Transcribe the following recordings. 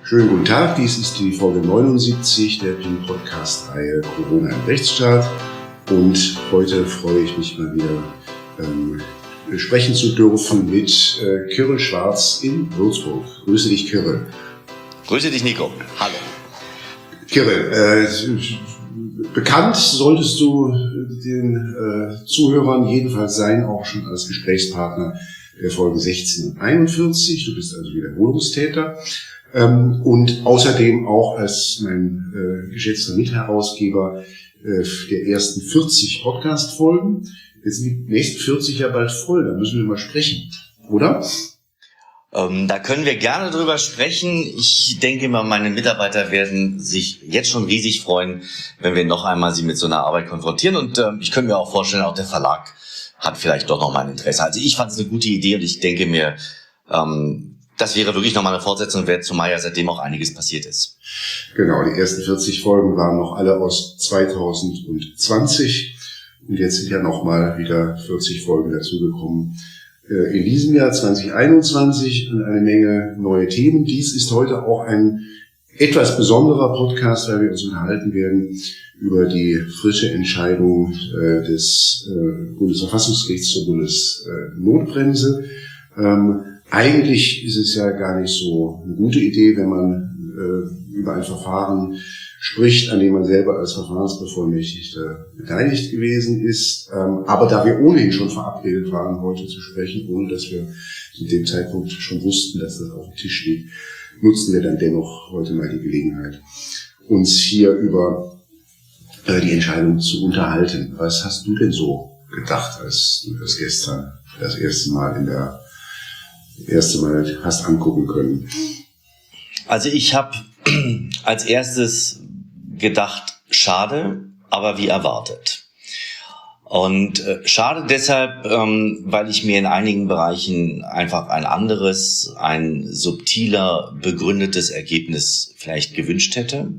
Schönen guten Tag, dies ist die Folge 79 der Podcast-Reihe Corona im Rechtsstaat und heute freue ich mich mal wieder sprechen zu dürfen mit Kyrre Schwarz in Würzburg. Grüße dich, Kyrre. Grüße dich, Nico. Hallo. Kyrre, bekannt solltest du den Zuhörern jedenfalls sein, auch schon als Gesprächspartner der Folge 16 und 41. Du bist also Wiederholungstäter. Und außerdem auch als mein geschätzter Mitherausgeber der ersten 40 Podcast-Folgen. Jetzt sind die nächsten 40 ja bald voll, da müssen wir mal sprechen, oder? Da können wir gerne drüber sprechen. Ich denke mal, meine Mitarbeiter werden sich jetzt schon riesig freuen, wenn wir noch einmal sie mit so einer Arbeit konfrontieren. Und ich könnte mir auch vorstellen, auch der Verlag hat vielleicht doch noch mal ein Interesse. Also ich fand es eine gute Idee und ich denke mir, das wäre wirklich nochmal eine Fortsetzung wert, zumal ja seitdem auch einiges passiert ist. Genau, die ersten 40 Folgen waren noch alle aus 2020 und jetzt sind ja nochmal wieder 40 Folgen dazugekommen. In diesem Jahr 2021 und eine Menge neue Themen. Dies ist heute auch ein etwas besonderer Podcast, weil wir uns unterhalten werden über die frische Entscheidung des Bundesverfassungsgerichts zur Bundesnotbremse. Eigentlich ist es ja gar nicht so eine gute Idee, wenn man über ein Verfahren spricht, an dem man selber als Verfahrensbevollmächtigter beteiligt gewesen ist. Aber da wir ohnehin schon verabredet waren, heute zu sprechen, ohne dass wir zu dem Zeitpunkt schon wussten, dass das auf dem Tisch steht, nutzen wir dann dennoch heute mal die Gelegenheit, uns hier über die Entscheidung zu unterhalten. Was hast du denn so gedacht, als du das gestern das erste Mal hast angucken können? Also ich habe als erstes gedacht, schade, aber wie erwartet. Und schade deshalb, weil ich mir in einigen Bereichen einfach ein subtiler, begründetes Ergebnis vielleicht gewünscht hätte.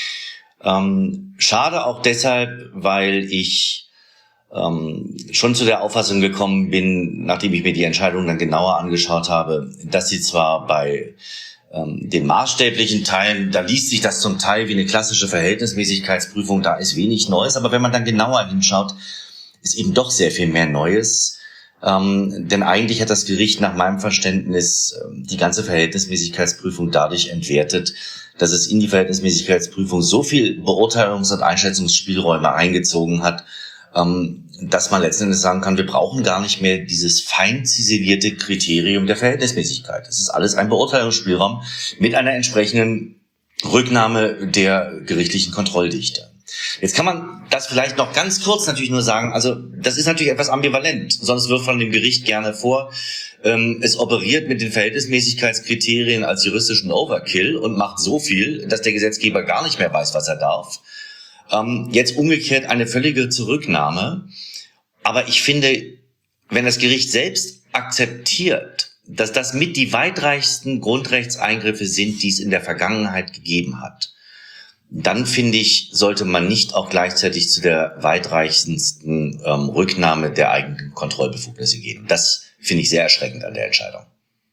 Schade auch deshalb, weil ich schon zu der Auffassung gekommen bin, nachdem ich mir die Entscheidung dann genauer angeschaut habe, dass sie zwar bei den maßstäblichen Teilen, da liest sich das zum Teil wie eine klassische Verhältnismäßigkeitsprüfung, da ist wenig Neues, aber wenn man dann genauer hinschaut, ist eben doch sehr viel mehr Neues. Denn eigentlich hat das Gericht nach meinem Verständnis die ganze Verhältnismäßigkeitsprüfung dadurch entwertet, dass es in die Verhältnismäßigkeitsprüfung so viel Beurteilungs- und Einschätzungsspielräume eingezogen hat, dass man letzten Endes sagen kann, wir brauchen gar nicht mehr dieses fein ziselierte Kriterium der Verhältnismäßigkeit. Es ist alles ein Beurteilungsspielraum mit einer entsprechenden Rücknahme der gerichtlichen Kontrolldichte. Jetzt kann man das vielleicht noch ganz kurz natürlich nur sagen, also das ist natürlich etwas ambivalent, sonst wird von dem Gericht gerne vor, es operiert mit den Verhältnismäßigkeitskriterien als juristischen Overkill und macht so viel, dass der Gesetzgeber gar nicht mehr weiß, was er darf. Jetzt umgekehrt eine völlige Zurücknahme. Aber ich finde, wenn das Gericht selbst akzeptiert, dass das mit die weitreichsten Grundrechtseingriffe sind, die es in der Vergangenheit gegeben hat, dann finde ich, sollte man nicht auch gleichzeitig zu der weitreichendsten Rücknahme der eigenen Kontrollbefugnisse gehen. Das finde ich sehr erschreckend an der Entscheidung.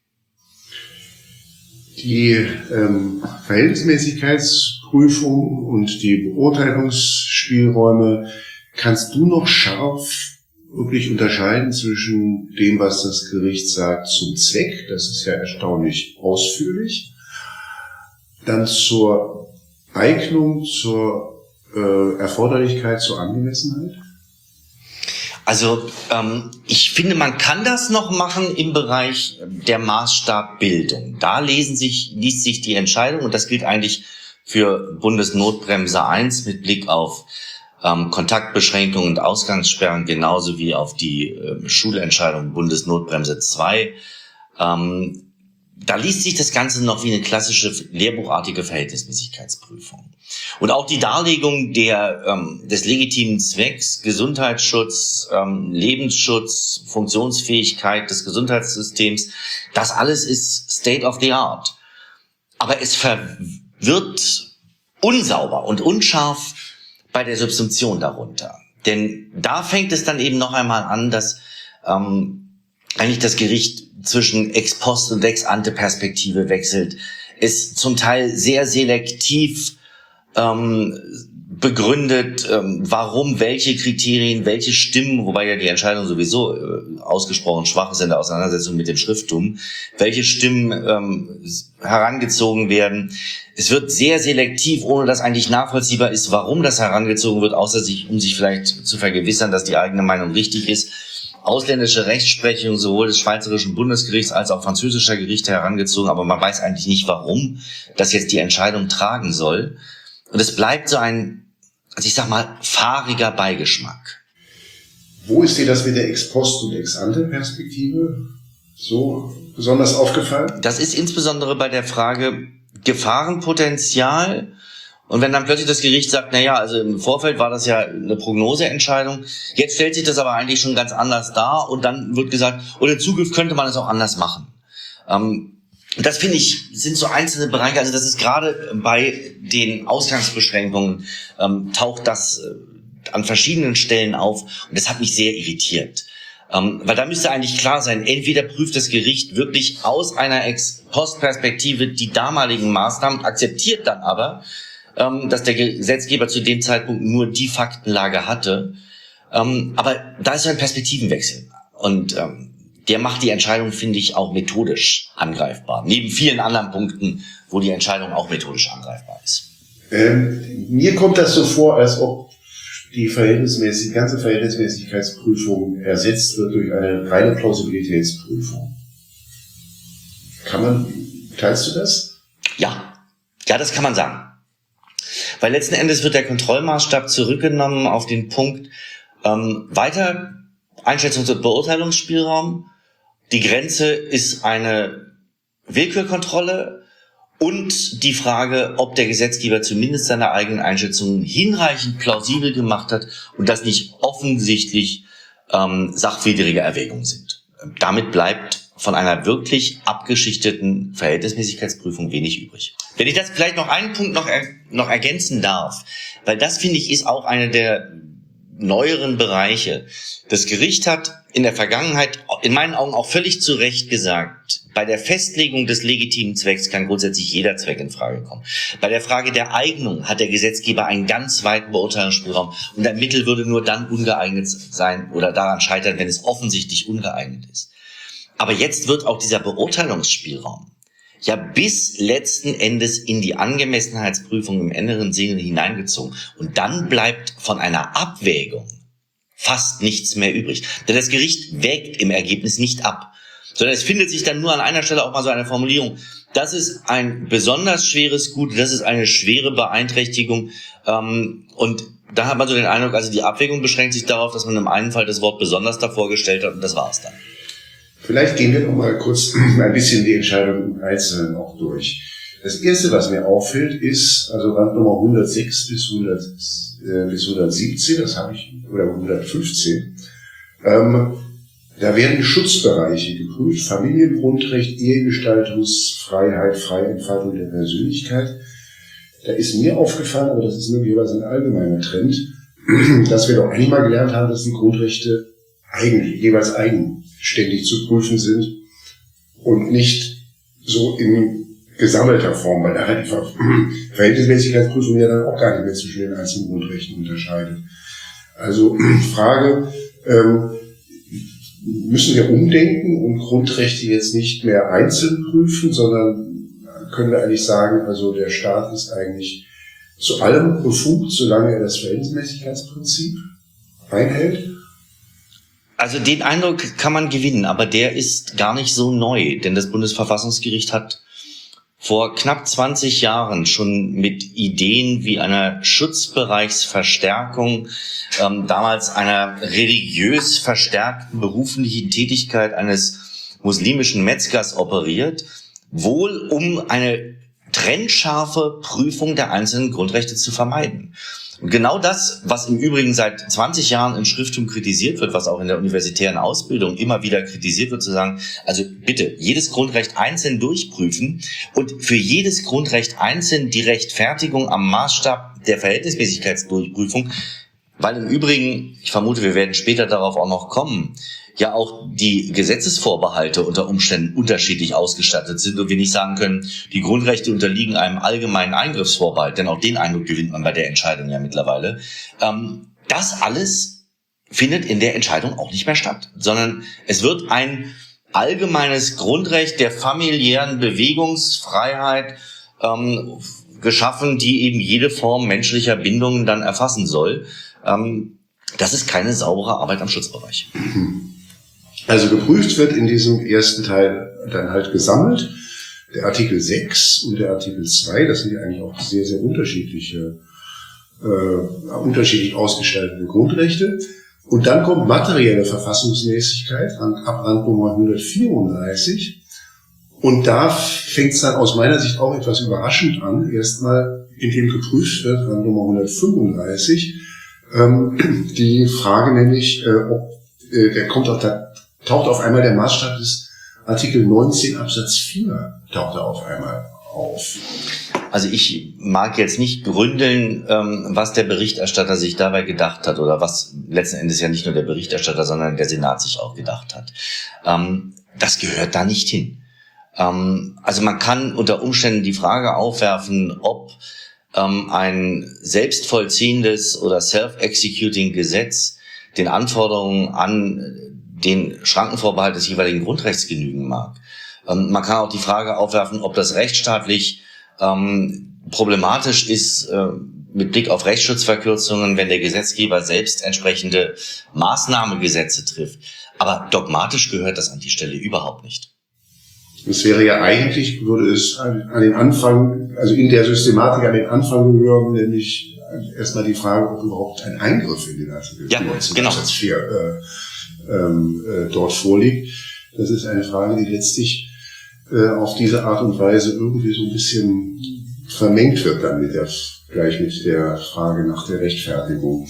Die Verhältnismäßigkeitsprüfung und die Beurteilungsspielräume, kannst du noch scharf wirklich unterscheiden zwischen dem, was das Gericht sagt zum Zweck, das ist ja erstaunlich ausführlich, dann zur Eignung, zur Erforderlichkeit, zur Angemessenheit? Also ich finde, man kann das noch machen im Bereich der Maßstabbildung. Da liest sich die Entscheidung, und das gilt eigentlich für Bundesnotbremse 1 mit Blick auf Kontaktbeschränkungen und Ausgangssperren, genauso wie auf die Schulentscheidung Bundesnotbremse 2. Da liest sich das Ganze noch wie eine klassische lehrbuchartige Verhältnismäßigkeitsprüfung. Und auch die Darlegung des legitimen Zwecks, Gesundheitsschutz, Lebensschutz, Funktionsfähigkeit des Gesundheitssystems, das alles ist State of the Art. Aber es wird unsauber und unscharf bei der Subsumption darunter. Denn da fängt es dann eben noch einmal an, dass eigentlich das Gericht zwischen Ex-Post- und Ex-Ante-Perspektive wechselt. es zum Teil sehr selektiv begründet, warum welche Kriterien, welche Stimmen, wobei ja die Entscheidung sowieso ausgesprochen schwach ist in der Auseinandersetzung mit dem Schrifttum, welche Stimmen herangezogen werden. Es wird sehr selektiv, ohne dass eigentlich nachvollziehbar ist, warum das herangezogen wird, außer um sich vielleicht zu vergewissern, dass die eigene Meinung richtig ist. Ausländische Rechtsprechung sowohl des Schweizerischen Bundesgerichts als auch französischer Gerichte herangezogen, aber man weiß eigentlich nicht, warum das jetzt die Entscheidung tragen soll. Und es bleibt so ein, also ich sag mal, fahriger Beigeschmack. Wo ist dir das mit der Ex-Post- und Ex-Ante-Perspektive so besonders aufgefallen? Das ist insbesondere bei der Frage Gefahrenpotenzial. Und wenn dann plötzlich das Gericht sagt, naja, also im Vorfeld war das ja eine Prognoseentscheidung, jetzt stellt sich das aber eigentlich schon ganz anders dar und dann wird gesagt, und in Zukunft könnte man es auch anders machen. Das finde ich, sind so einzelne Bereiche, also das ist gerade bei den Ausgangsbeschränkungen, taucht das an verschiedenen Stellen auf und das hat mich sehr irritiert. Weil da müsste eigentlich klar sein, entweder prüft das Gericht wirklich aus einer Ex-Post-Perspektive die damaligen Maßnahmen, akzeptiert dann aber, dass der Gesetzgeber zu dem Zeitpunkt nur die Faktenlage hatte. Aber da ist so ein Perspektivenwechsel und der macht die Entscheidung, finde ich, auch methodisch angreifbar. Neben vielen anderen Punkten, wo die Entscheidung auch methodisch angreifbar ist. Mir kommt das so vor, als ob die ganze Verhältnismäßigkeitsprüfung ersetzt wird durch eine reine Plausibilitätsprüfung. Teilst du das? Ja, das kann man sagen. Weil letzten Endes wird der Kontrollmaßstab zurückgenommen auf den Punkt, weiter Einschätzungs- und Beurteilungsspielraum. Die Grenze ist eine Willkürkontrolle und die Frage, ob der Gesetzgeber zumindest seine eigenen Einschätzungen hinreichend plausibel gemacht hat und das nicht offensichtlich sachwidrige Erwägungen sind. Damit bleibt von einer wirklich abgeschichteten Verhältnismäßigkeitsprüfung wenig übrig. Wenn ich das vielleicht noch einen Punkt noch ergänzen darf, weil das, finde ich, ist auch eine der neueren Bereiche. Das Gericht hat in der Vergangenheit in meinen Augen auch völlig zu Recht gesagt, bei der Festlegung des legitimen Zwecks kann grundsätzlich jeder Zweck in Frage kommen. Bei der Frage der Eignung hat der Gesetzgeber einen ganz weiten Beurteilungsspielraum und ein Mittel würde nur dann ungeeignet sein oder daran scheitern, wenn es offensichtlich ungeeignet ist. Aber jetzt wird auch dieser Beurteilungsspielraum ja bis letzten Endes in die Angemessenheitsprüfung im engeren Sinne hineingezogen. Und dann bleibt von einer Abwägung fast nichts mehr übrig. Denn das Gericht wägt im Ergebnis nicht ab, sondern es findet sich dann nur an einer Stelle auch mal so eine Formulierung. Das ist ein besonders schweres Gut, das ist eine schwere Beeinträchtigung. Und da hat man so den Eindruck, also die Abwägung beschränkt sich darauf, dass man im einen Fall das Wort besonders davor gestellt hat und das war's dann. Vielleicht gehen wir noch mal kurz ein bisschen die Entscheidung im Einzelnen auch durch. Das Erste, was mir auffällt, ist, also Randnummer 106 bis 117, das habe ich, oder 115, da werden Schutzbereiche geprüft, Familiengrundrecht, Ehegestaltungsfreiheit, freie Entfaltung der Persönlichkeit. Da ist mir aufgefallen, aber das ist möglicherweise ein allgemeiner Trend, dass wir doch einmal gelernt haben, dass die Grundrechte jeweils eigenständig zu prüfen sind und nicht so in gesammelter Form, weil da die Verhältnismäßigkeitsprüfung ja dann auch gar nicht mehr zwischen den einzelnen Grundrechten unterscheidet. Also Frage, müssen wir umdenken und Grundrechte jetzt nicht mehr einzeln prüfen, sondern können wir eigentlich sagen, also der Staat ist eigentlich zu allem befugt, solange er das Verhältnismäßigkeitsprinzip einhält? Also den Eindruck kann man gewinnen, aber der ist gar nicht so neu, denn das Bundesverfassungsgericht hat vor knapp 20 Jahren schon mit Ideen wie einer Schutzbereichsverstärkung, damals einer religiös verstärkten beruflichen Tätigkeit eines muslimischen Metzgers operiert, wohl um eine trennscharfe Prüfung der einzelnen Grundrechte zu vermeiden. Und genau das, was im Übrigen seit 20 Jahren im Schrifttum kritisiert wird, was auch in der universitären Ausbildung immer wieder kritisiert wird, zu sagen, also bitte jedes Grundrecht einzeln durchprüfen und für jedes Grundrecht einzeln die Rechtfertigung am Maßstab der Verhältnismäßigkeitsdurchprüfung, Weil im Übrigen, ich vermute, wir werden später darauf auch noch kommen, ja auch die Gesetzesvorbehalte unter Umständen unterschiedlich ausgestattet sind und wir nicht sagen können, die Grundrechte unterliegen einem allgemeinen Eingriffsvorbehalt, denn auch den Eindruck gewinnt man bei der Entscheidung ja mittlerweile. Das alles findet in der Entscheidung auch nicht mehr statt, sondern es wird ein allgemeines Grundrecht der familiären Bewegungsfreiheit geschaffen, die eben jede Form menschlicher Bindungen dann erfassen soll. Das ist keine saubere Arbeit am Schutzbereich. Also geprüft wird in diesem ersten Teil dann halt gesammelt der Artikel 6 und der Artikel 2, das sind ja eigentlich auch sehr, sehr unterschiedlich ausgestaltete Grundrechte. Und dann kommt materielle Verfassungsmäßigkeit ab Randnummer 134. Und da fängt es dann aus meiner Sicht auch etwas überraschend an. Erstmal, indem geprüft wird, Randnummer 135, die Frage nämlich, taucht auf einmal der Maßstab des Artikel 19 Absatz 4 taucht da auf einmal auf. Also ich mag jetzt nicht gründeln, was der Berichterstatter sich dabei gedacht hat oder was letzten Endes ja nicht nur der Berichterstatter, sondern der Senat sich auch gedacht hat. Das gehört da nicht hin. Also man kann unter Umständen die Frage aufwerfen, ob ein selbstvollziehendes oder self-executing Gesetz den Anforderungen an den Schrankenvorbehalt des jeweiligen Grundrechts genügen mag. Man kann auch die Frage aufwerfen, ob das rechtsstaatlich problematisch ist mit Blick auf Rechtsschutzverkürzungen, wenn der Gesetzgeber selbst entsprechende Maßnahmegesetze trifft. Aber dogmatisch gehört das an die Stelle überhaupt nicht. Es wäre ja eigentlich, würde es an den Anfang, also in der Systematik an den Anfang gehören, nämlich erstmal die Frage, ob überhaupt ein Eingriff in den Artikel 19 Absatz 4 dort vorliegt. Das ist eine Frage, die letztlich auf diese Art und Weise irgendwie so ein bisschen vermengt wird dann gleich mit der Frage nach der Rechtfertigung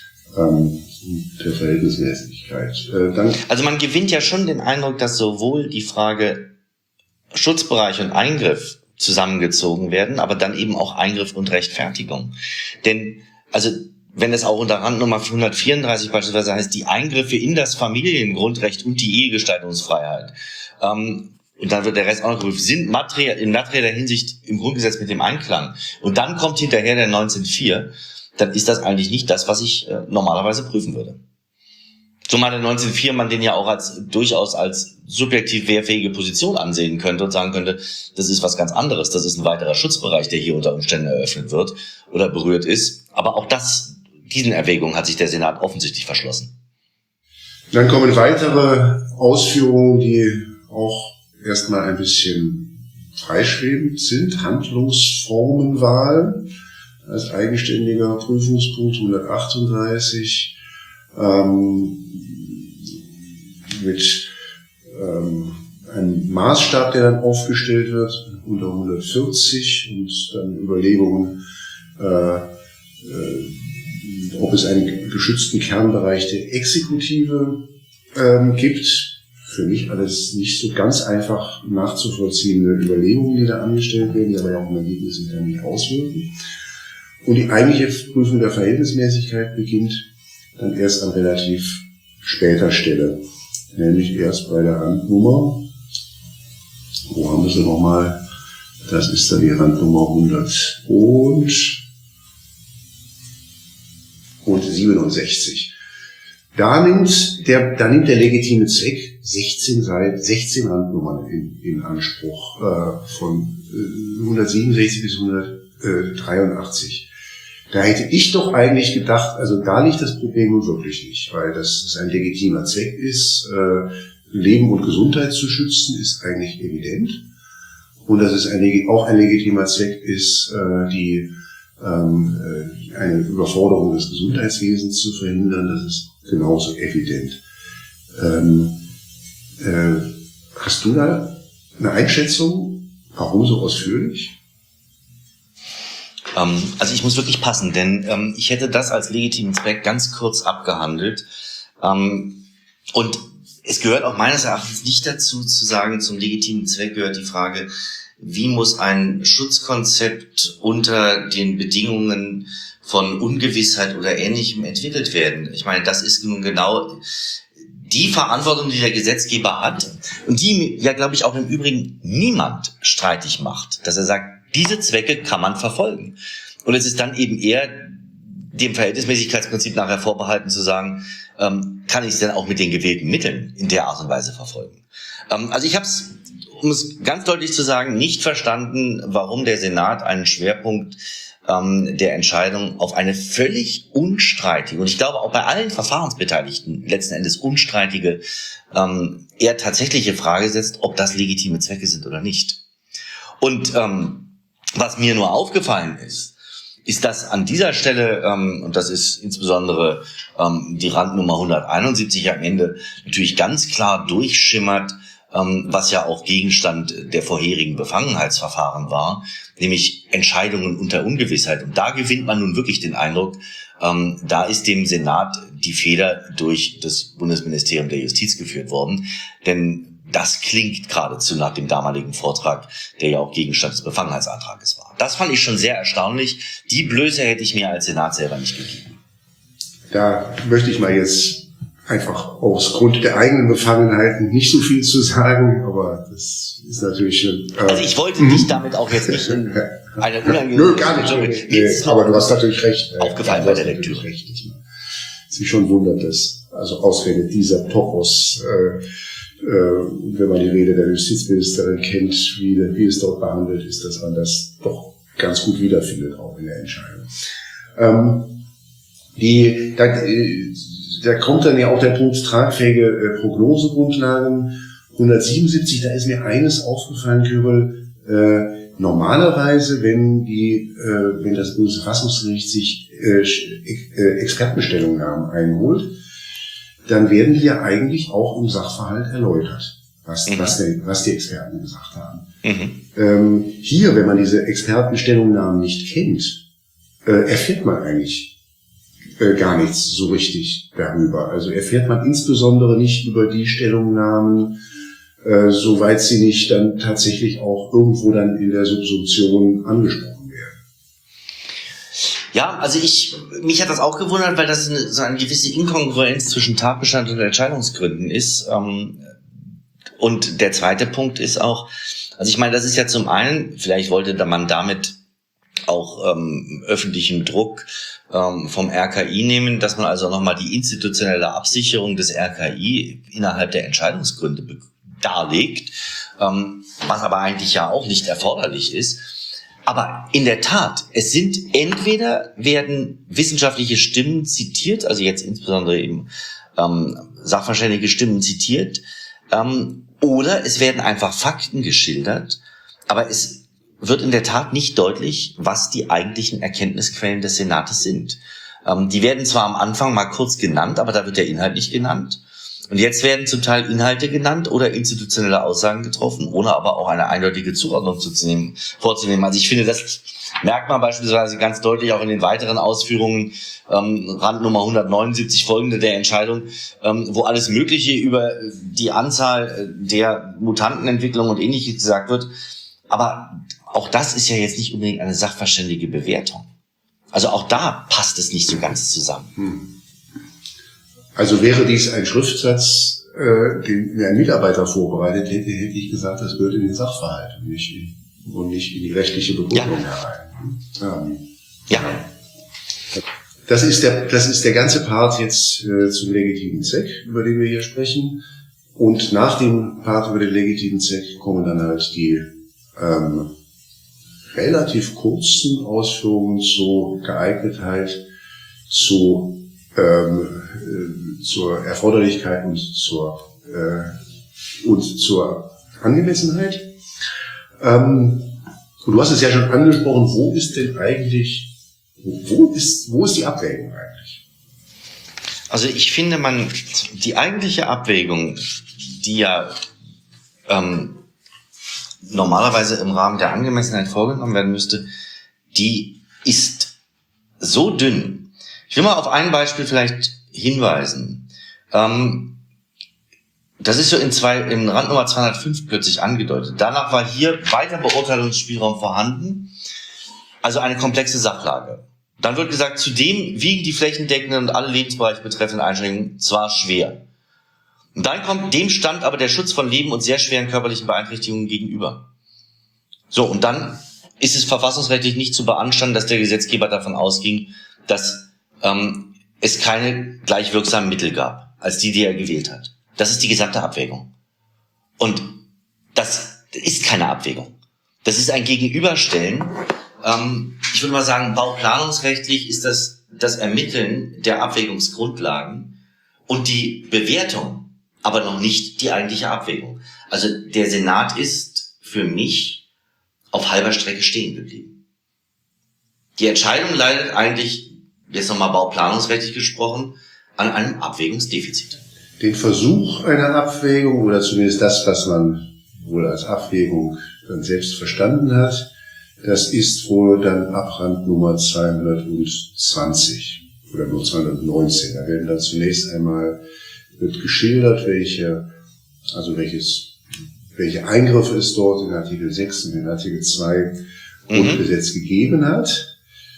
der Verhältnismäßigkeit. Also man gewinnt ja schon den Eindruck, dass sowohl die Frage Schutzbereich und Eingriff zusammengezogen werden, aber dann eben auch Eingriff und Rechtfertigung. Denn, also wenn es auch unter Randnummer 134 beispielsweise heißt, die Eingriffe in das Familiengrundrecht und die Ehegestaltungsfreiheit, und dann wird der Rest auch noch geprüft, sind in materieller Hinsicht im Grundgesetz mit dem Einklang. Und dann kommt hinterher der 19.4, dann ist das eigentlich nicht das, was ich normalerweise prüfen würde. Zumal der 19.4 man den ja auch durchaus als subjektiv wehrfähige Position ansehen könnte und sagen könnte, das ist was ganz anderes, das ist ein weiterer Schutzbereich, der hier unter Umständen eröffnet wird oder berührt ist. Aber auch diesen Erwägungen hat sich der Senat offensichtlich verschlossen. Dann kommen weitere Ausführungen, die auch erstmal ein bisschen freischwebend sind. Handlungsformenwahl als eigenständiger Prüfungspunkt 138 mit einem Maßstab, der dann aufgestellt wird unter 140 und dann Überlegungen, ob es einen geschützten Kernbereich der Exekutive gibt. Für mich alles nicht so ganz einfach nachzuvollziehende Überlegungen, die da angestellt werden, die aber ja auch im Ergebnis hinterher nicht auswirken. Und die eigentliche Prüfung der Verhältnismäßigkeit beginnt dann erst an relativ später Stelle, nämlich erst bei der Randnummer. Wo haben wir sie nochmal? Das ist dann die Randnummer 167. Da nimmt der legitime Zweck 16 Randnummern in Anspruch, von 167 bis 183. Da hätte ich doch eigentlich gedacht, also da liegt das Problem nun wirklich nicht, weil das ein legitimer Zweck ist, Leben und Gesundheit zu schützen, ist eigentlich evident. Und dass es auch ein legitimer Zweck ist, eine Überforderung des Gesundheitswesens zu verhindern, das ist genauso evident. Hast du da eine Einschätzung? Warum so ausführlich? Also ich muss wirklich passen, denn ich hätte das als legitimen Zweck ganz kurz abgehandelt. Und es gehört auch meines Erachtens nicht dazu zu sagen, zum legitimen Zweck gehört die Frage, wie muss ein Schutzkonzept unter den Bedingungen von Ungewissheit oder Ähnlichem entwickelt werden. Ich meine, das ist nun genau die Verantwortung, die der Gesetzgeber hat und die ja, glaube ich, auch im Übrigen niemand streitig macht, dass er sagt, diese Zwecke kann man verfolgen. Und es ist dann eben eher dem Verhältnismäßigkeitsprinzip nachher vorbehalten zu sagen, kann ich es denn auch mit den gewählten Mitteln in der Art und Weise verfolgen. Also ich habe es, um es ganz deutlich zu sagen, nicht verstanden, warum der Senat einen Schwerpunkt der Entscheidung auf eine völlig unstreitige, und ich glaube auch bei allen Verfahrensbeteiligten letzten Endes unstreitige, eher tatsächliche Frage setzt, ob das legitime Zwecke sind oder nicht. Und was mir nur aufgefallen ist, dass an dieser Stelle, und das ist insbesondere die Randnummer 171 am Ende, natürlich ganz klar durchschimmert, was ja auch Gegenstand der vorherigen Befangenheitsverfahren war, nämlich Entscheidungen unter Ungewissheit. Und da gewinnt man nun wirklich den Eindruck, da ist dem Senat die Feder durch das Bundesministerium der Justiz geführt worden. Denn das klingt geradezu nach dem damaligen Vortrag, der ja auch Gegenstand des Befangenheitsantrages war. Das fand ich schon sehr erstaunlich. Die Blöße hätte ich mir als Senat selber nicht gegeben. Da möchte ich mal jetzt einfach aus Grund der eigenen Befangenheiten nicht so viel zu sagen, aber das ist natürlich... also ich wollte dich damit auch jetzt nicht in eine unangenehme... Nö, gar nicht. Nee, aber du hast natürlich recht. Aufgefallen bei der Lektüre. Es ist schon wundert, dass also ausgerechnet dieser Topos, wenn man die Rede der Justizministerin kennt, wie es dort behandelt ist, dass man das doch ganz gut wiederfindet, auch in der Entscheidung. Da kommt dann ja auch der Punkt tragfähige Prognosegrundlagen. 177, da ist mir eines aufgefallen, Kyrill, normalerweise, wenn das Bundesverfassungsgericht sich Expertenstellungnahmen einholt, dann werden die ja eigentlich auch im Sachverhalt erläutert, was die Experten gesagt haben. Hier, wenn man diese Expertenstellungnahmen nicht kennt, erfährt man eigentlich gar nichts so richtig darüber. Also erfährt man insbesondere nicht über die Stellungnahmen, soweit sie nicht dann tatsächlich auch irgendwo dann in der Subsumption angesprochen werden. Ja, also mich hat das auch gewundert, weil das so eine gewisse Inkongruenz zwischen Tatbestand und Entscheidungsgründen ist. Und der zweite Punkt ist auch, also ich meine, das ist ja zum einen, vielleicht wollte man damit auch öffentlichen Druck vom RKI nehmen, dass man also nochmal die institutionelle Absicherung des RKI innerhalb der Entscheidungsgründe darlegt, was aber eigentlich ja auch nicht erforderlich ist. Aber in der Tat, es sind entweder werden wissenschaftliche Stimmen zitiert, also jetzt insbesondere eben sachverständige Stimmen zitiert, oder es werden einfach Fakten geschildert, aber es wird in der Tat nicht deutlich, was die eigentlichen Erkenntnisquellen des Senates sind. Die werden zwar am Anfang mal kurz genannt, aber da wird der Inhalt nicht genannt. Und jetzt werden zum Teil Inhalte genannt oder institutionelle Aussagen getroffen, ohne aber auch eine eindeutige Zuordnung vorzunehmen. Also ich finde, das merkt man beispielsweise ganz deutlich auch in den weiteren Ausführungen, Randnummer 179 folgende der Entscheidung, wo alles Mögliche über die Anzahl der Mutantenentwicklung und Ähnliches gesagt wird. Aber auch das ist ja jetzt nicht unbedingt eine sachverständige Bewertung. Also auch da passt es nicht so ganz zusammen. Also wäre dies ein Schriftsatz, den ein Mitarbeiter vorbereitet hätte, hätte ich gesagt, das gehört in den Sachverhalt und nicht in die rechtliche Begründung herein. Ja. Das ist der ganze Part jetzt zum legitimen Zweck, über den wir hier sprechen. Und nach dem Part über den legitimen Zweck kommen dann halt die relativ kurzen Ausführungen zur Geeignetheit, zur Erforderlichkeit und zur Angemessenheit. Und du hast es ja schon angesprochen, wo ist denn eigentlich, wo ist die Abwägung eigentlich? Also ich finde, die eigentliche Abwägung, die ja normalerweise im Rahmen der Angemessenheit vorgenommen werden müsste, die ist so dünn. Ich will mal auf ein Beispiel vielleicht hinweisen. Das ist so in Randnummer 205 plötzlich angedeutet. Danach war hier weiter Beurteilungsspielraum vorhanden, also eine komplexe Sachlage. Dann wird gesagt, zudem wiegen die flächendeckenden und alle Lebensbereiche betreffenden Einschränkungen zwar schwer. Und dann kommt dem stand aber der Schutz von Leben und sehr schweren körperlichen Beeinträchtigungen gegenüber. So, und dann ist es verfassungsrechtlich nicht zu beanstanden, dass der Gesetzgeber davon ausging, dass es keine gleich wirksamen Mittel gab, als die er gewählt hat. Das ist die gesamte Abwägung. Und das ist keine Abwägung. Das ist ein Gegenüberstellen. Ich würde mal sagen, bauplanungsrechtlich ist das Ermitteln der Abwägungsgrundlagen und die Bewertung, aber noch nicht die eigentliche Abwägung. Also der Senat ist für mich auf halber Strecke stehen geblieben. Die Entscheidung leidet eigentlich, jetzt nochmal bauplanungsrechtlich gesprochen, an einem Abwägungsdefizit. Den Versuch einer Abwägung, oder zumindest das, was man wohl als Abwägung dann selbst verstanden hat, das ist wohl dann ab Randnummer 220 oder nur 219. Da werden dann zunächst einmal wird geschildert, welche Eingriffe es dort in Artikel 6 und in Artikel 2 Grundgesetz gegeben hat.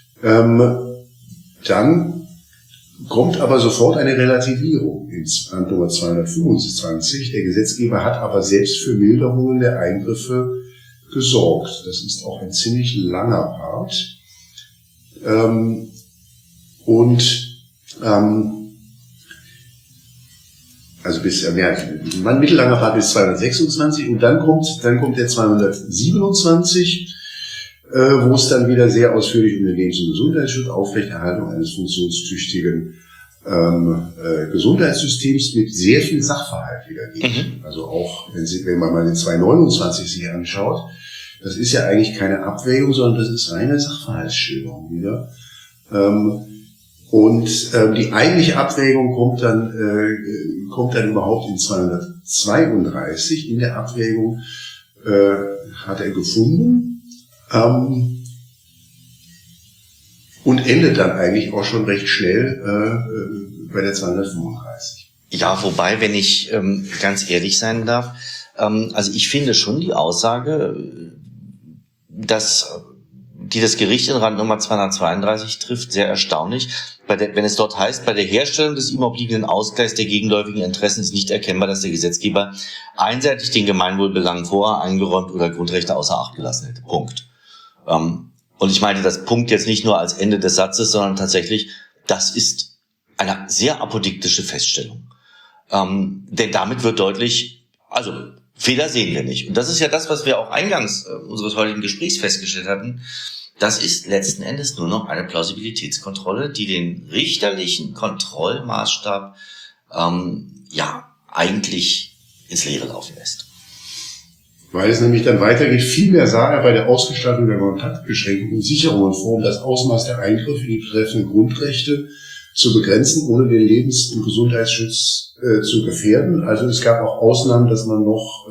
Dann kommt aber sofort eine Relativierung in Randnummer 225. Der Gesetzgeber hat aber selbst für Milderungen der Eingriffe gesorgt. Das ist auch ein ziemlich langer Part. Mein mittellanger Part ist 226 und dann kommt der 227, wo es dann wieder sehr ausführlich um den Lebens- und Gesundheitsschutz, Aufrechterhaltung eines funktionstüchtigen Gesundheitssystems mit sehr viel Sachverhalt wieder geht. Also auch, wenn man mal den 229 sich anschaut, das ist ja eigentlich keine Abwägung, sondern das ist reine Sachverhaltsschilderung wieder. Die eigentliche Abwägung kommt dann überhaupt in 232. In der Abwägung hat er gefunden und endet dann eigentlich auch schon recht schnell bei der 235. Ja, wobei, wenn ich ganz ehrlich sein darf, also ich finde schon die Aussage, die das Gericht in Randnummer 232 trifft, sehr erstaunlich. Wenn es dort heißt, bei der Herstellung des ihm obliegenden Ausgleichs der gegenläufigen Interessen ist nicht erkennbar, dass der Gesetzgeber einseitig den Gemeinwohlbelangen vorher eingeräumt oder Grundrechte außer Acht gelassen hätte. Punkt. Und ich meine das Punkt jetzt nicht nur als Ende des Satzes, sondern tatsächlich, das ist eine sehr apodiktische Feststellung. Denn damit wird deutlich, also Fehler sehen wir nicht. Und das ist ja das, was wir auch eingangs unseres heutigen Gesprächs festgestellt hatten. Das ist letzten Endes nur noch eine Plausibilitätskontrolle, die den richterlichen Kontrollmaßstab eigentlich ins Leere laufen lässt. Weil es nämlich dann weitergeht, vielmehr sah er bei der Ausgestaltung der Kontaktbeschränkungen und Sicherungen vor, das Ausmaß der Eingriffe in die betreffenden Grundrechte zu begrenzen, ohne den Lebens- und Gesundheitsschutz zu gefährden. Also es gab auch Ausnahmen, dass man noch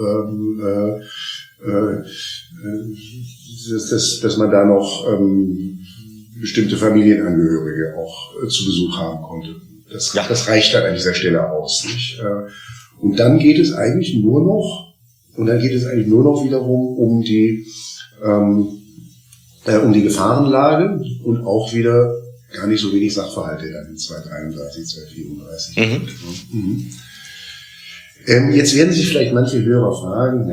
dass man da noch bestimmte Familienangehörige auch zu Besuch haben konnte. Das reicht dann an dieser Stelle aus, nicht? Und dann geht es eigentlich nur noch wiederum um die Gefahrenlage und auch wieder gar nicht so wenig Sachverhalte dann in 233, 234. Jetzt werden sich vielleicht manche Hörer fragen,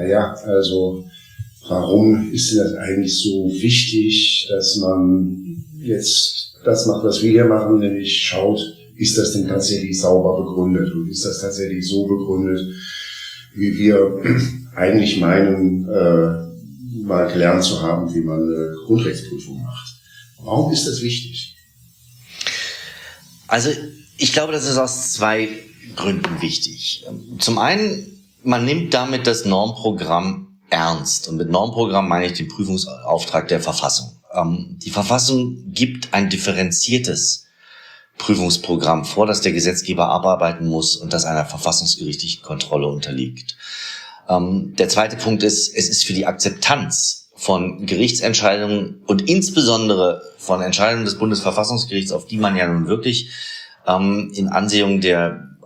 warum ist denn das eigentlich so wichtig, dass man jetzt das macht, was wir hier machen, nämlich schaut, ist das denn tatsächlich sauber begründet und ist das tatsächlich so begründet, wie wir eigentlich meinen, mal gelernt zu haben, wie man eine Grundrechtsprüfung macht. Warum ist das wichtig? Also ich glaube, das ist aus zwei Gründen wichtig. Zum einen, man nimmt damit das Normprogramm ernst. Und mit Normprogramm meine ich den Prüfungsauftrag der Verfassung. Die Verfassung gibt ein differenziertes Prüfungsprogramm vor, das der Gesetzgeber abarbeiten muss und das einer verfassungsgerichtlichen Kontrolle unterliegt. Der zweite Punkt ist, es ist für die Akzeptanz von Gerichtsentscheidungen und insbesondere von Entscheidungen des Bundesverfassungsgerichts, auf die man ja nun wirklich in Ansehung der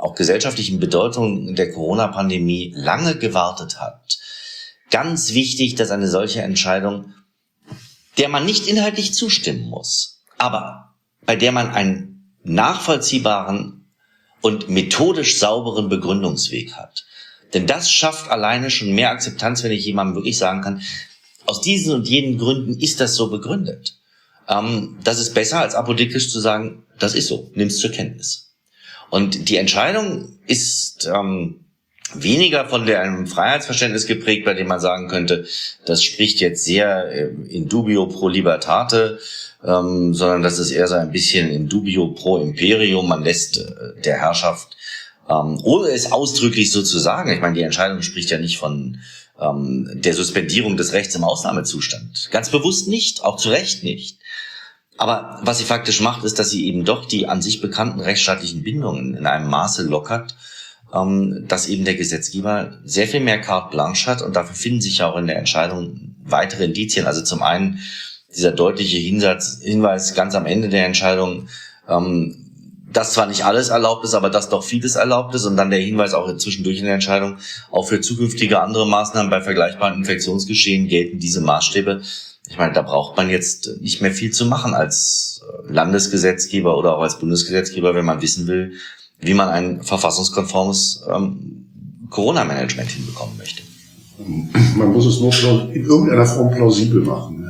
auch gesellschaftlichen Bedeutung der Corona-Pandemie lange gewartet hat. Ganz wichtig, dass eine solche Entscheidung, der man nicht inhaltlich zustimmen muss, aber bei der man einen nachvollziehbaren und methodisch sauberen Begründungsweg hat. Denn das schafft alleine schon mehr Akzeptanz, wenn ich jemandem wirklich sagen kann, aus diesen und jenen Gründen ist das so begründet. Das ist besser, als apodiktisch zu sagen, das ist so, nimm's zur Kenntnis. Und die Entscheidung ist weniger von einem Freiheitsverständnis geprägt, bei dem man sagen könnte, das spricht jetzt sehr in dubio pro libertate, sondern das ist eher so ein bisschen in dubio pro imperium. Man lässt der Herrschaft, ohne es ausdrücklich so zu sagen, ich meine, die Entscheidung spricht ja nicht von der Suspendierung des Rechts im Ausnahmezustand. Ganz bewusst nicht, auch zu Recht nicht. Aber was sie faktisch macht, ist, dass sie eben doch die an sich bekannten rechtsstaatlichen Bindungen in einem Maße lockert, dass eben der Gesetzgeber sehr viel mehr carte blanche hat, und dafür finden sich ja auch in der Entscheidung weitere Indizien. Also zum einen dieser deutliche Hinweis ganz am Ende der Entscheidung, dass zwar nicht alles erlaubt ist, aber dass doch vieles erlaubt ist, und dann der Hinweis auch zwischendurch in der Entscheidung, auch für zukünftige andere Maßnahmen bei vergleichbaren Infektionsgeschehen gelten diese Maßstäbe. Ich meine, da braucht man jetzt nicht mehr viel zu machen als Landesgesetzgeber oder auch als Bundesgesetzgeber, wenn man wissen will, wie man ein verfassungskonformes Corona-Management hinbekommen möchte. Man muss es nur in irgendeiner Form plausibel machen.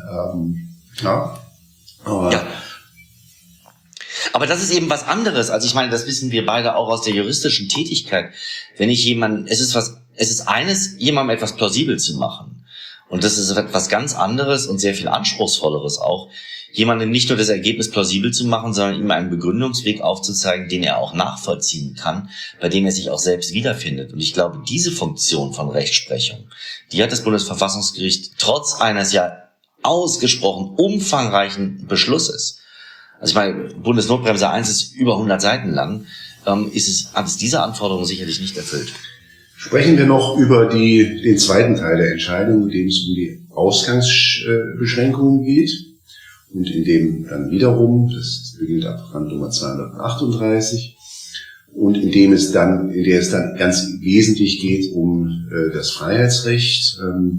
Aber das ist eben was anderes. Also ich meine, das wissen wir beide auch aus der juristischen Tätigkeit. Wenn ich es ist eines, jemandem etwas plausibel zu machen. Und das ist etwas ganz anderes und sehr viel anspruchsvolleres auch, jemandem nicht nur das Ergebnis plausibel zu machen, sondern ihm einen Begründungsweg aufzuzeigen, den er auch nachvollziehen kann, bei dem er sich auch selbst wiederfindet. Und ich glaube, diese Funktion von Rechtsprechung, die hat das Bundesverfassungsgericht trotz eines ja ausgesprochen umfangreichen Beschlusses. Also ich meine, Bundesnotbremse 1 ist über 100 Seiten lang, hat es diese Anforderungen sicherlich nicht erfüllt. Sprechen wir noch über den zweiten Teil der Entscheidung, in dem es um die Ausgangsbeschränkungen geht und in dem dann wiederum, das beginnt ab Rand Nummer 238, und in der es dann ganz wesentlich geht um das Freiheitsrecht,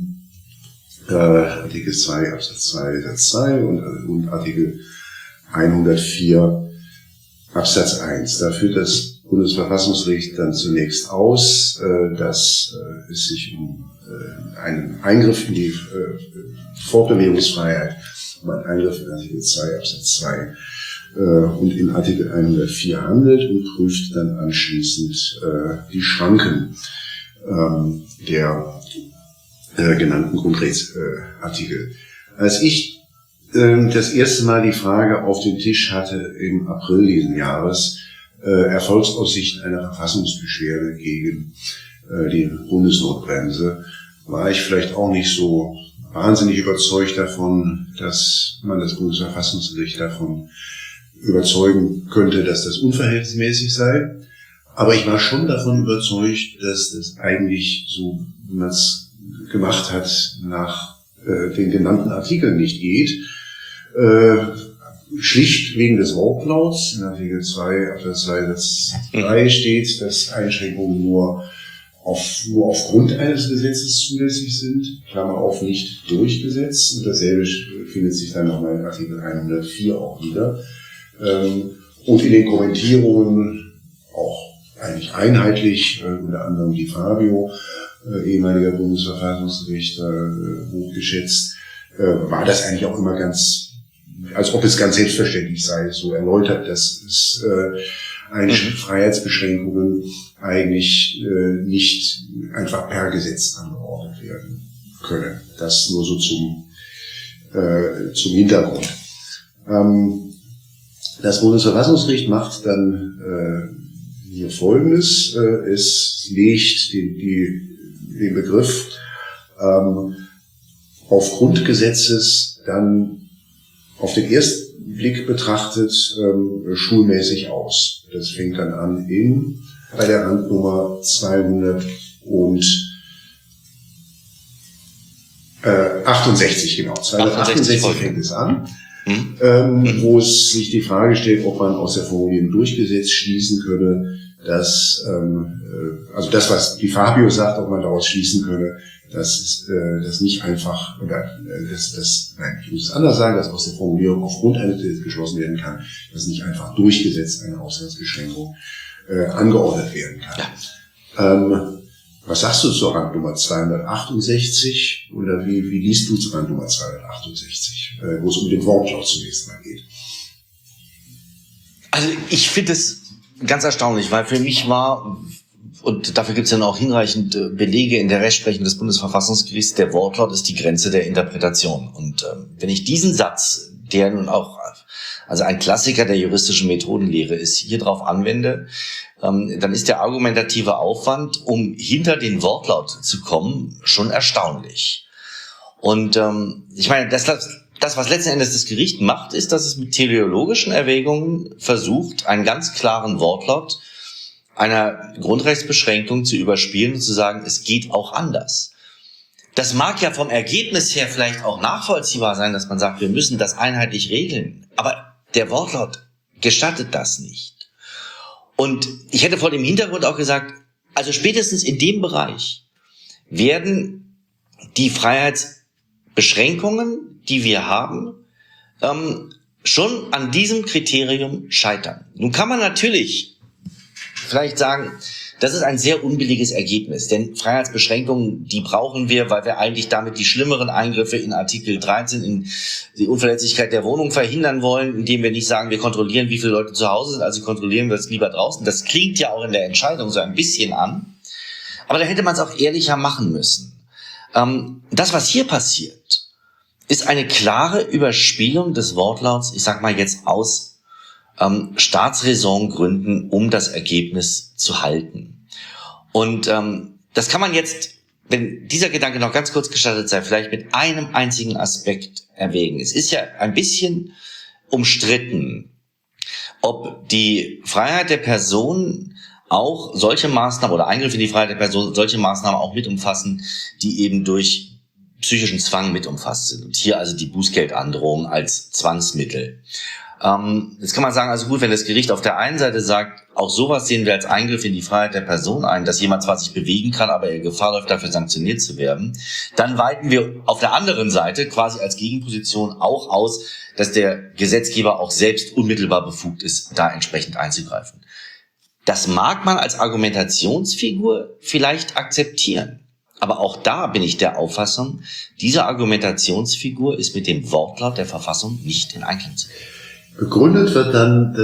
Artikel 2 Absatz 2 Satz 2 und Artikel 104 Absatz 1. Da führt das Bundesverfassungsgericht dann zunächst aus, dass es sich um einen Eingriff in die Fortbewegungsfreiheit, um einen Eingriff in Artikel 2 Absatz 2 und in Artikel 104 handelt, und prüft dann anschließend die Schranken der genannten Grundrechtsartikel. Als ich das erste Mal die Frage auf den Tisch hatte im April diesen Jahres, Erfolgsaussichten einer Verfassungsbeschwerde gegen die Bundesnotbremse, war ich vielleicht auch nicht so wahnsinnig überzeugt davon, dass man das Bundesverfassungsgericht davon überzeugen könnte, dass das unverhältnismäßig sei. Aber ich war schon davon überzeugt, dass das eigentlich so, wie man es gemacht hat, nach den genannten Artikeln nicht geht. Schlicht wegen des Wortlauts. In Artikel 2 Absatz 2 Satz 3 steht, dass Einschränkungen nur aufgrund eines Gesetzes zulässig sind, Klammer auf, nicht durch Gesetz. Und dasselbe findet sich dann nochmal in Artikel 104 auch wieder. Und in den Kommentierungen auch eigentlich einheitlich, unter anderem die Fabio, ehemaliger Bundesverfassungsrichter, hochgeschätzt, war das eigentlich auch immer als ob es ganz selbstverständlich sei, so erläutert, dass es Freiheitsbeschränkungen eigentlich nicht einfach per Gesetz angeordnet werden können. Das nur so zum Hintergrund. Das Bundesverfassungsgericht macht dann hier Folgendes. Es legt den Begriff auf Grundgesetzes dann auf den ersten Blick betrachtet schulmäßig aus. Das fängt dann an bei der Randnummer 268, genau. 268 fängt es an, wo es sich die Frage stellt, ob man aus der Formulierung Durchgesetz schließen könne, dass, also das, was die Fabio sagt, ob man daraus schließen könne, dass das nicht einfach, oder nein, ich muss es anders sagen, dass aus der Formulierung aufgrund eines Titels geschlossen werden kann, dass nicht einfach durchgesetzt eine Ausgangsbeschränkung angeordnet werden kann. Ja. Was sagst du zur Randnummer 268 oder wie liest du zur Randnummer 268, wo es um den Wortlaut zunächst mal geht? Also ich finde es ganz erstaunlich, weil für mich war, und dafür gibt es ja auch hinreichend Belege in der Rechtsprechung des Bundesverfassungsgerichts, der Wortlaut ist die Grenze der Interpretation. Und wenn ich diesen Satz, der nun auch also ein Klassiker der juristischen Methodenlehre ist, hier drauf anwende, dann ist der argumentative Aufwand, um hinter den Wortlaut zu kommen, schon erstaunlich. Und ich meine, das, was letzten Endes das Gericht macht, ist, dass es mit teleologischen Erwägungen versucht, einen ganz klaren Wortlaut einer Grundrechtsbeschränkung zu überspielen und zu sagen, es geht auch anders. Das mag ja vom Ergebnis her vielleicht auch nachvollziehbar sein, dass man sagt, wir müssen das einheitlich regeln. Aber der Wortlaut gestattet das nicht. Und ich hätte vor dem Hintergrund auch gesagt, also spätestens in dem Bereich werden die Freiheitsbeschränkungen, die wir haben, schon an diesem Kriterium scheitern. Nun kann man natürlich vielleicht sagen, das ist ein sehr unbilliges Ergebnis, denn Freiheitsbeschränkungen, die brauchen wir, weil wir eigentlich damit die schlimmeren Eingriffe in Artikel 13 in die Unverletzlichkeit der Wohnung verhindern wollen, indem wir nicht sagen, wir kontrollieren, wie viele Leute zu Hause sind, also kontrollieren wir es lieber draußen. Das klingt ja auch in der Entscheidung so ein bisschen an, aber da hätte man es auch ehrlicher machen müssen. Das, was hier passiert, ist eine klare Überspielung des Wortlauts, ich sag mal jetzt aus Staatsräsongründen, um das Ergebnis zu halten. Und das kann man jetzt, wenn dieser Gedanke noch ganz kurz gestattet sei, vielleicht mit einem einzigen Aspekt erwägen. Es ist ja ein bisschen umstritten, ob die Freiheit der Person auch solche Maßnahmen oder Eingriffe in die Freiheit der Person solche Maßnahmen auch mit umfassen, die eben durch psychischen Zwang mit umfasst sind. Und hier also die Bußgeldandrohung als Zwangsmittel. Jetzt kann man sagen, also gut, wenn das Gericht auf der einen Seite sagt, auch sowas sehen wir als Eingriff in die Freiheit der Person ein, dass jemand zwar sich bewegen kann, aber er Gefahr läuft, dafür sanktioniert zu werden, dann weiten wir auf der anderen Seite quasi als Gegenposition auch aus, dass der Gesetzgeber auch selbst unmittelbar befugt ist, da entsprechend einzugreifen. Das mag man als Argumentationsfigur vielleicht akzeptieren. Aber auch da bin ich der Auffassung, diese Argumentationsfigur ist mit dem Wortlaut der Verfassung nicht in Einklang zu bringen. Begründet wird dann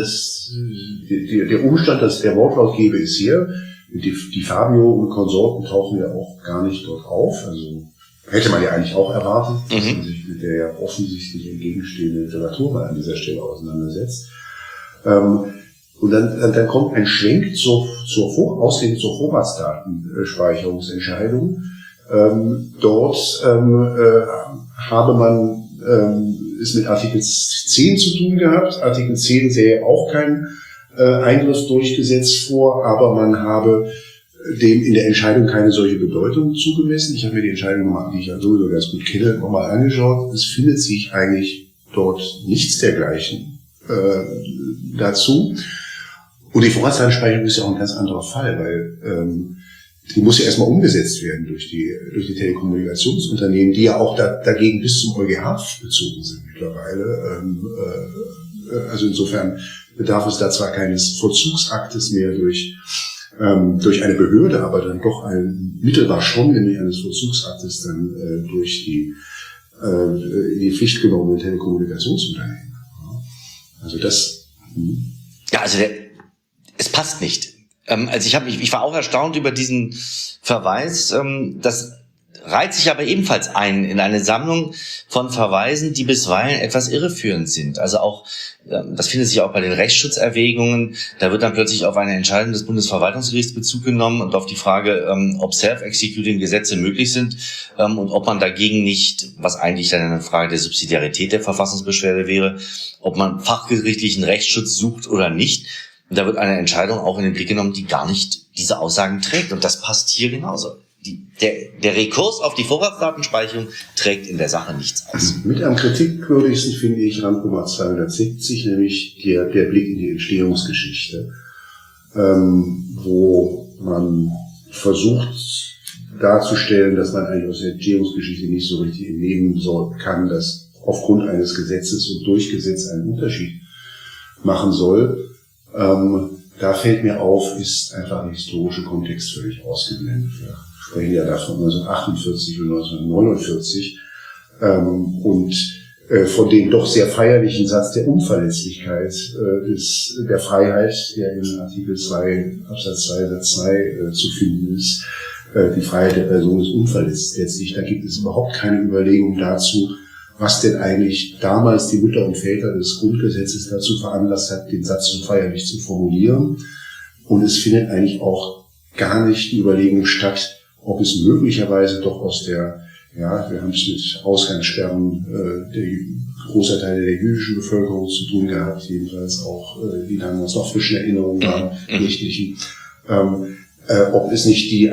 der Umstand, dass der Wortlautgeber ist hier. Die Fabio und Konsorten tauchen ja auch gar nicht dort auf. Also hätte man ja eigentlich auch erwartet, dass man sich mit der ja offensichtlich entgegenstehenden Literatur mal an dieser Stelle auseinandersetzt. Und dann kommt ein Schwenk ausgehend zur Vorratsdatenspeicherungsentscheidung. Dort habe man ist mit Artikel 10 zu tun gehabt. Artikel 10 sähe auch keinen Eingriff durchgesetzt vor, aber man habe dem in der Entscheidung keine solche Bedeutung zugemessen. Ich habe mir die Entscheidung, die ich ja sowieso ganz gut kenne, nochmal angeschaut. Es findet sich eigentlich dort nichts dergleichen dazu. Und die Vorratsdatenspeicherung ist ja auch ein ganz anderer Fall, weil die muss ja erstmal umgesetzt werden durch die Telekommunikationsunternehmen, die ja auch dagegen bis zum EuGH bezogen sind mittlerweile. Also insofern bedarf es da zwar keines Vollzugsaktes mehr durch eine Behörde, aber dann doch mittelbar schon, nämlich eines Vollzugsaktes dann durch die Pflicht genommenen Telekommunikationsunternehmen. Also das. Ja, also es passt nicht. Also ich war auch erstaunt über diesen Verweis. Das reiht sich aber ebenfalls ein in eine Sammlung von Verweisen, die bisweilen etwas irreführend sind. Also auch, das findet sich auch bei den Rechtsschutzerwägungen, da wird dann plötzlich auf eine Entscheidung des Bundesverwaltungsgerichts Bezug genommen und auf die Frage, ob Self-Executing-Gesetze möglich sind und ob man dagegen nicht, was eigentlich dann eine Frage der Subsidiarität der Verfassungsbeschwerde wäre, ob man fachgerichtlichen Rechtsschutz sucht oder nicht. Und da wird eine Entscheidung auch in den Blick genommen, die gar nicht diese Aussagen trägt. Und das passt hier genauso. Der Rekurs auf die Vorratsdatenspeicherung trägt in der Sache nichts aus. Mit am kritikwürdigsten finde ich Randnummer 270, nämlich der Blick in die Entstehungsgeschichte. wo man versucht darzustellen, dass man eigentlich aus der Entstehungsgeschichte nicht so richtig entnehmen kann, dass aufgrund eines Gesetzes und durch Gesetz einen Unterschied machen soll. Da fällt mir auf, ist einfach der historische Kontext völlig ausgeblendet. Wir sprechen ja davon 1948 und 1949 und von dem doch sehr feierlichen Satz der Unverletzlichkeit der Freiheit, der in Artikel 2 Absatz 2 Satz 2 zu finden ist. Die Freiheit der Person ist unverletzt. Letztlich, da gibt es überhaupt keine Überlegung dazu, was denn eigentlich damals die Mütter und Väter des Grundgesetzes dazu veranlasst hat, den Satz so feierlich zu formulieren. Und es findet eigentlich auch gar nicht die Überlegung statt, ob es möglicherweise doch aus der, ja, wir haben es mit Ausgangssperren der großer Teile der jüdischen Bevölkerung zu tun gehabt, jedenfalls auch die damals noch frischen Erinnerungen waren, nächtlichen. Ob es nicht die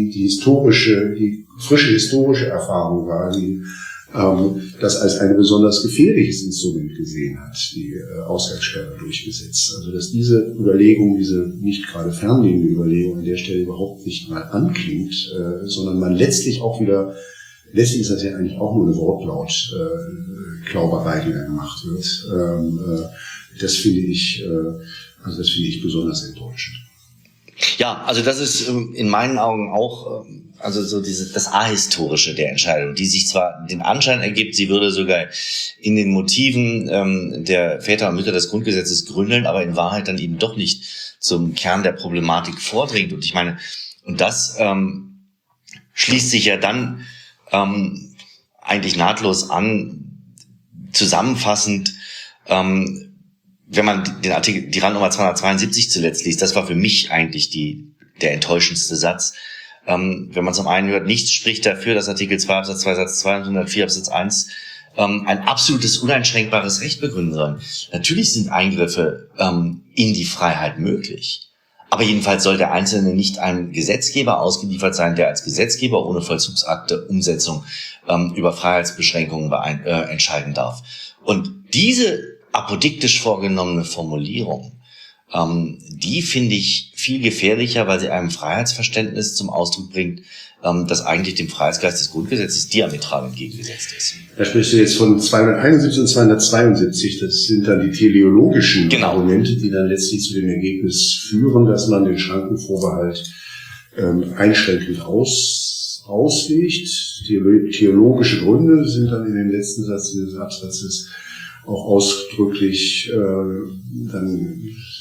frische historische Erfahrung war, die das als ein besonders gefährliches Instrument gesehen hat, die Ausgangssperre durchgesetzt. Also dass diese Überlegung, diese nicht gerade fernliegende Überlegung an der Stelle überhaupt nicht mal anklingt, sondern man letztlich ist das ja eigentlich auch nur eine Wortlaut-Klauberei, die da gemacht wird. Das finde ich besonders enttäuschend. Ja, also das ist in meinen Augen auch also so das Ahistorische der Entscheidung, die sich zwar den Anschein ergibt, sie würde sogar in den Motiven der Väter und Mütter des Grundgesetzes gründeln, aber in Wahrheit dann eben doch nicht zum Kern der Problematik vordringt. Und ich meine, und das schließt sich ja dann eigentlich nahtlos an, zusammenfassend, wenn man den Artikel, die Randnummer 272 zuletzt liest, das war für mich eigentlich der enttäuschendste Satz. Wenn man zum einen hört, nichts spricht dafür, dass Artikel 2 Absatz 2 Satz 2 und 104 Absatz 1 ein absolutes, uneinschränkbares Recht begründen sollen. Natürlich sind Eingriffe in die Freiheit möglich. Aber jedenfalls soll der Einzelne nicht einem Gesetzgeber ausgeliefert sein, der als Gesetzgeber ohne Vollzugsakte Umsetzung über Freiheitsbeschränkungen entscheiden darf. Und diese apodiktisch vorgenommene Formulierung, die finde ich viel gefährlicher, weil sie einem Freiheitsverständnis zum Ausdruck bringt, das eigentlich dem Freiheitsgeist des Grundgesetzes diametral entgegengesetzt ist. Da sprichst du jetzt von 271 und 272, das sind dann die teleologischen Argumente, die dann letztlich zu dem Ergebnis führen, dass man den Schrankenvorbehalt einschränkend auslegt. Theologische Gründe sind dann in dem letzten Satz dieses Absatzes auch ausdrücklich dann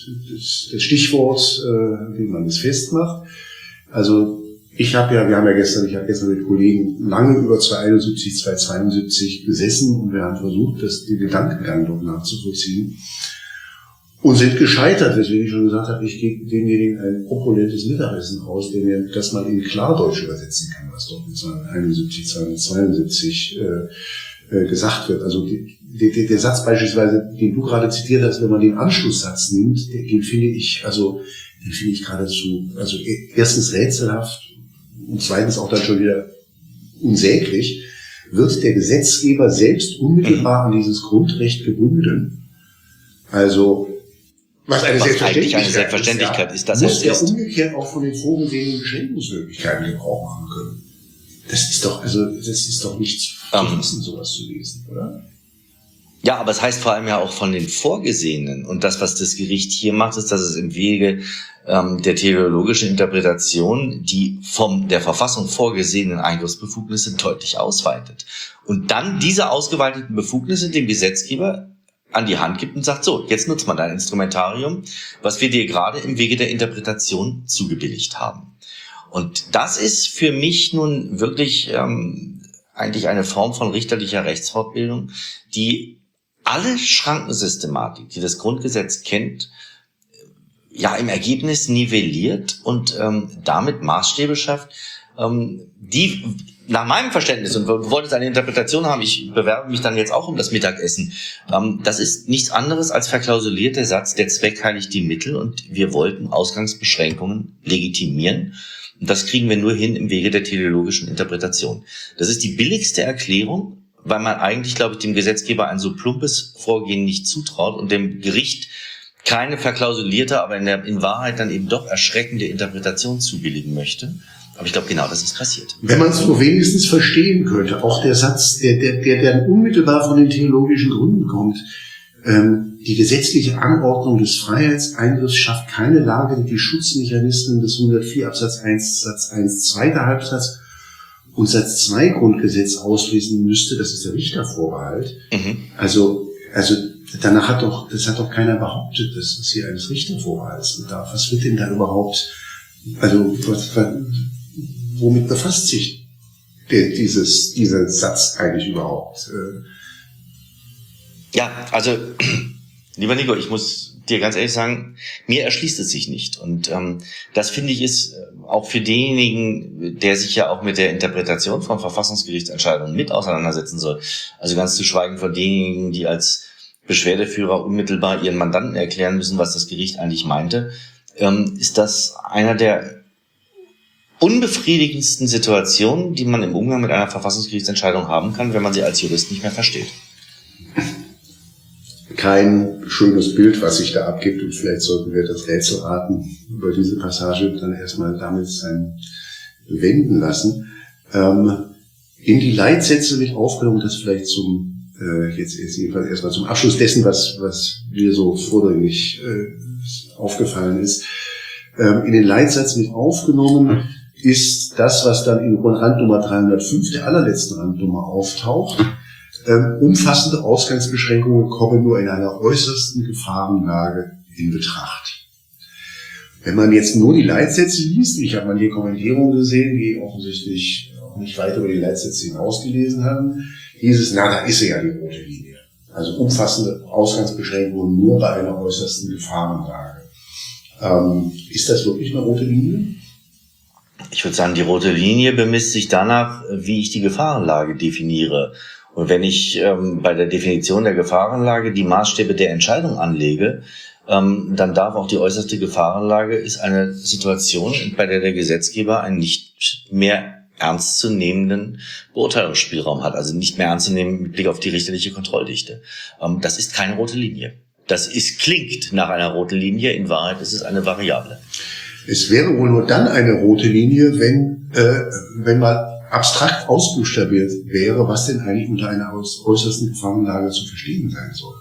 das Stichwort, wie man es festmacht. Also ich habe gestern mit Kollegen lange über 271, 272 gesessen und wir haben versucht, den Gedankengang dort nachzuvollziehen und sind gescheitert, weswegen ich schon gesagt habe, ich gebe demjenigen ein opulentes Mittagessen aus, dass man in Klardeutsch übersetzen kann, was dort mit 271, 272 gesagt wird. Also der Satz beispielsweise, den du gerade zitiert hast, wenn man den Anschlusssatz nimmt, den finde ich geradezu, also erstens rätselhaft und zweitens auch dann schon wieder unsäglich. Wird der Gesetzgeber selbst unmittelbar an dieses Grundrecht gebunden? Also, was eigentlich eine Selbstverständlichkeit ist, dass muss er umgekehrt auch von den vorgesehenen Beschränkungsmöglichkeiten Gebrauch machen können. Das ist doch nichts vermissen, sowas zu lesen, oder? Ja, aber es heißt vor allem ja auch von den Vorgesehenen. Und das, was das Gericht hier macht, ist, dass es im Wege der teleologischen Interpretation die von der Verfassung vorgesehenen Eingriffsbefugnisse deutlich ausweitet. Und dann diese ausgeweiteten Befugnisse dem Gesetzgeber an die Hand gibt und sagt, so, jetzt nutzt man dein Instrumentarium, was wir dir gerade im Wege der Interpretation zugebilligt haben. Und das ist für mich nun wirklich eigentlich eine Form von richterlicher Rechtsfortbildung, die alle Schrankensystematik, die das Grundgesetz kennt, ja im Ergebnis nivelliert und damit Maßstäbe schafft, die nach meinem Verständnis, und du wolltest eine Interpretation haben, ich bewerbe mich dann jetzt auch um das Mittagessen, das ist nichts anderes als verklausuliert der Satz, der Zweck heiligt die Mittel, und wir wollten Ausgangsbeschränkungen legitimieren. Und das kriegen wir nur hin im Wege der teleologischen Interpretation. Das ist die billigste Erklärung, weil man eigentlich, glaube ich, dem Gesetzgeber ein so plumpes Vorgehen nicht zutraut und dem Gericht keine verklausulierte, aber in Wahrheit dann eben doch erschreckende Interpretation zubilligen möchte. Aber ich glaube, genau das ist passiert. Wenn man es nur wenigstens verstehen könnte, auch der Satz, der unmittelbar von den theologischen Gründen kommt, die gesetzliche Anordnung des Freiheitseingriffs schafft keine Lage, die die Schutzmechanismen des 104 Absatz 1 Satz 1 zweiter Halbsatz und Satz 2 Grundgesetz auslesen müsste. Das ist der Richtervorbehalt. Also das hat doch keiner behauptet, dass es hier eines Richtervorbehalts bedarf. Was wird denn da überhaupt, womit befasst sich dieser Satz eigentlich überhaupt? Ja, also, lieber Nico, ich muss dir ganz ehrlich sagen, mir erschließt es sich nicht. Und das finde ich ist auch für denjenigen, der sich ja auch mit der Interpretation von Verfassungsgerichtsentscheidungen mit auseinandersetzen soll, also ganz zu schweigen von denjenigen, die als Beschwerdeführer unmittelbar ihren Mandanten erklären müssen, was das Gericht eigentlich meinte, ist das einer der unbefriedigendsten Situationen, die man im Umgang mit einer Verfassungsgerichtsentscheidung haben kann, wenn man sie als Jurist nicht mehr versteht. Kein schönes Bild, was sich da abgibt, und vielleicht sollten wir das Rätselraten über diese Passage dann erstmal damit sein bewenden lassen. In die Leitsätze mit aufgenommen, das vielleicht jetzt jedenfalls erstmal zum Abschluss dessen, was mir so vordringlich aufgefallen ist. In den Leitsatz mit aufgenommen ist das, was dann in Randnummer 305, der allerletzten Randnummer, auftaucht. Umfassende Ausgangsbeschränkungen kommen nur in einer äußersten Gefahrenlage in Betracht. Wenn man jetzt nur die Leitsätze liest, ich habe manche Kommentierungen gesehen, die offensichtlich auch nicht weit über die Leitsätze hinaus gelesen haben, hieß es, da ist ja die rote Linie. Also umfassende Ausgangsbeschränkungen nur bei einer äußersten Gefahrenlage. Ist das wirklich eine rote Linie? Ich würde sagen, die rote Linie bemisst sich danach, wie ich die Gefahrenlage definiere. Und wenn ich bei der Definition der Gefahrenlage die Maßstäbe der Entscheidung anlege, dann darf auch die äußerste Gefahrenlage ist eine Situation, bei der der Gesetzgeber einen nicht mehr ernstzunehmenden Beurteilungsspielraum hat, also nicht mehr ernst zu nehmen mit Blick auf die richterliche Kontrolldichte. Das ist keine rote Linie. Klingt nach einer roten Linie, in Wahrheit ist es eine Variable. Es wäre wohl nur dann eine rote Linie, wenn mal abstrakt ausbuchstabiert wäre, was denn eigentlich unter einer äußersten Gefahrenlage zu verstehen sein soll.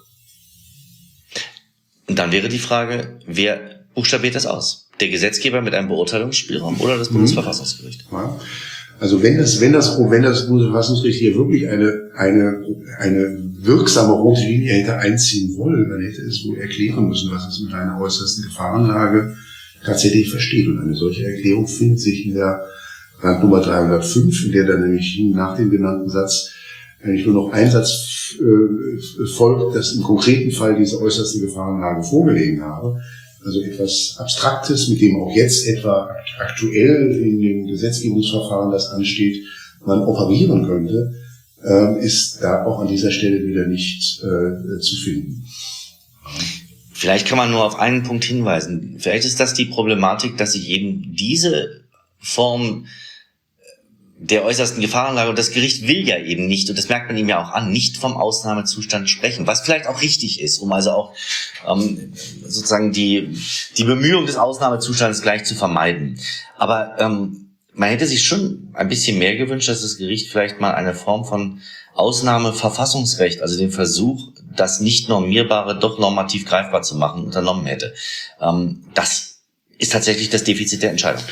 Und dann wäre die Frage, wer buchstabiert das aus? Der Gesetzgeber mit einem Beurteilungsspielraum oder das Bundesverfassungsgericht? Ja. Also wenn das Bundesverfassungsgericht hier wirklich eine wirksame rote Linie hätte einziehen wollen, dann hätte es wohl erklären müssen, was es mit einer äußersten Gefahrenlage tatsächlich versteht. Und eine solche Erklärung findet sich in der Randnummer 305, in der dann nämlich nach dem genannten Satz eigentlich nur noch ein Satz folgt, dass im konkreten Fall diese äußerste Gefahrenlage vorgelegen habe. Also etwas Abstraktes, mit dem auch jetzt etwa aktuell in dem Gesetzgebungsverfahren, das ansteht, man operieren könnte, ist da auch an dieser Stelle wieder nicht zu finden. Vielleicht kann man nur auf einen Punkt hinweisen. Vielleicht ist das die Problematik, dass sich eben diese Form der äußersten Gefahrenlage, und das Gericht will ja eben nicht, und das merkt man ihm ja auch an, nicht vom Ausnahmezustand sprechen, was vielleicht auch richtig ist, um also auch sozusagen die Bemühung des Ausnahmezustands gleich zu vermeiden. Aber man hätte sich schon ein bisschen mehr gewünscht, dass das Gericht vielleicht mal eine Form von Ausnahmeverfassungsrecht, also den Versuch, das Nicht-Normierbare doch normativ greifbar zu machen, unternommen hätte. Das ist tatsächlich das Defizit der Entscheidung.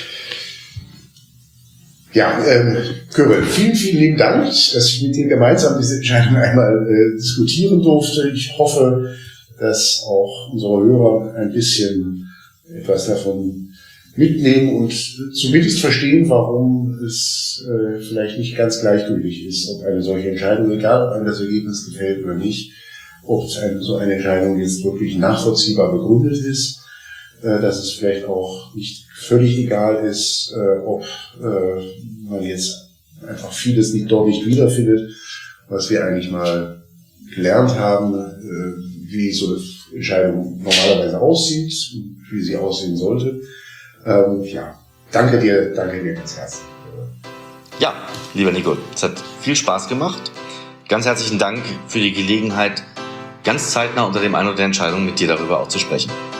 Ja, Kyrill, vielen, vielen lieben Dank, dass ich mit dir gemeinsam diese Entscheidung einmal diskutieren durfte. Ich hoffe, dass auch unsere Hörer ein bisschen etwas davon mitnehmen und zumindest verstehen, warum es vielleicht nicht ganz gleichgültig ist, ob eine solche Entscheidung, egal ob einem das Ergebnis gefällt oder nicht, ob so eine Entscheidung jetzt wirklich nachvollziehbar begründet ist, dass es vielleicht auch nicht völlig egal ist, ob man jetzt einfach vieles dort nicht wiederfindet, was wir eigentlich mal gelernt haben, wie so eine Entscheidung normalerweise aussieht, wie sie aussehen sollte. Ja, danke dir ganz herzlich. Ja, lieber Nico, es hat viel Spaß gemacht. Ganz herzlichen Dank für die Gelegenheit, ganz zeitnah unter dem einen oder der Entscheidung mit dir darüber auch zu sprechen.